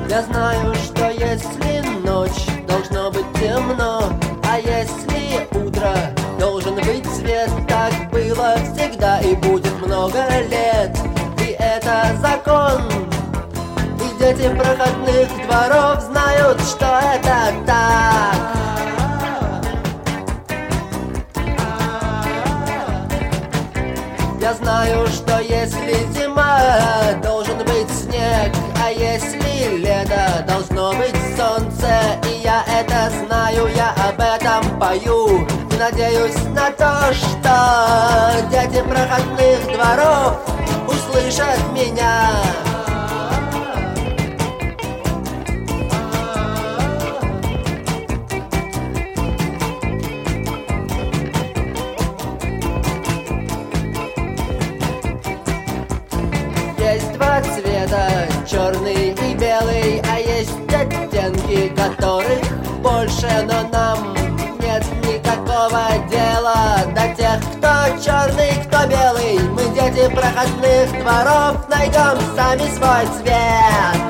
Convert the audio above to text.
Я знаю, что если ночь, должно быть темно, а если утро, должен быть свет. Так было всегда и будет много лет, и это закон. И дети проходных дворов знают, что это так. Я знаю, что если зима, должен быть снег, а если лето, должно быть солнце. И я это знаю, я об этом пою, и надеюсь на то, что дети проходных дворов услышат меня. Есть два цвета, черный и белый, а есть оттенки, которых больше, но нам нет никакого дела до тех, кто черный, кто белый. Мы, дети проходных дворов, найдем сами свой цвет.